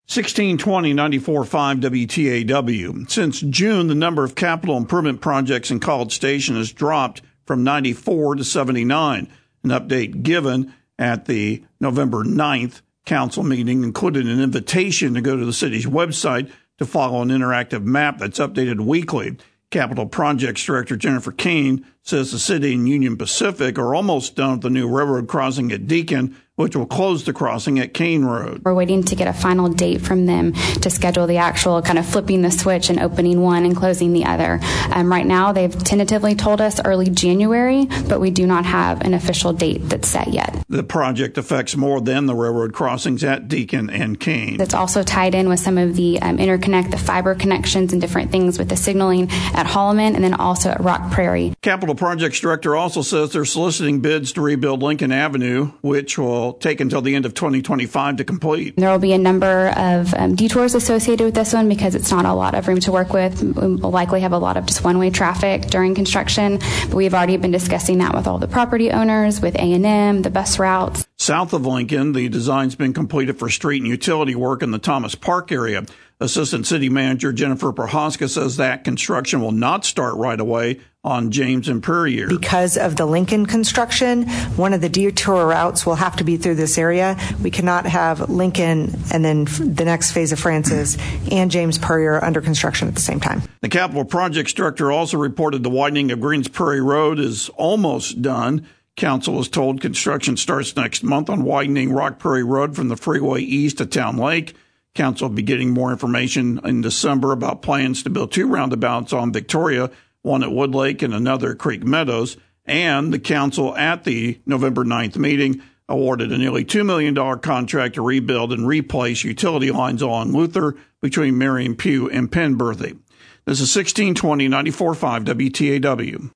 1620-94.5 WTAW. Since June, the number of capital improvement projects in College Station has dropped from 94 to 79. An update given at the November 9th council meeting included an invitation to go to the city's website to follow an interactive map that's updated weekly. Capital Projects Director Jennifer Kane says the city and Union Pacific are almost done with the new railroad crossing at Deacon, which will close the crossing at Kane Road. We're waiting to get a final date from them to schedule the actual kind of flipping the switch and opening one and closing the other. Right now, they've tentatively told us early January, but we do not have an official date that's set yet. The project affects more than the railroad crossings at Deacon and Kane. It's also tied in with some of the interconnect, the fiber connections and different things with the signaling at Holloman and then also at Rock Prairie. Capital Projects Director also says they're soliciting bids to rebuild Lincoln Avenue, which will take until the end of 2025 to complete. There will be a number of detours associated with this one because it's not a lot of room to work with. We'll likely have a lot of just one-way traffic during construction. But we've already been discussing that with all the property owners, with A&M, the bus routes. South of Lincoln, the design's been completed for street and utility work in the Thomas Park area. Assistant City Manager Jennifer Prohaska says that construction will not start right away on James and Prairie. Because of the Lincoln construction, one of the detour routes will have to be through this area. We cannot have Lincoln and then the next phase of Francis and James Prairie under construction at the same time. The Capital Projects Director also reported the widening of Greens Prairie Road is almost done. Council was told construction starts next month on widening Rock Prairie Road from the freeway east to Town Lake. Council will be getting more information in December about plans to build two roundabouts on Victoria, one at Wood Lake and another at Creek Meadows. And the council at the November 9th meeting awarded a nearly $2 million contract to rebuild and replace utility lines along Luther between Marion Pugh and Penberthy. This is 1620-94.5 WTAW.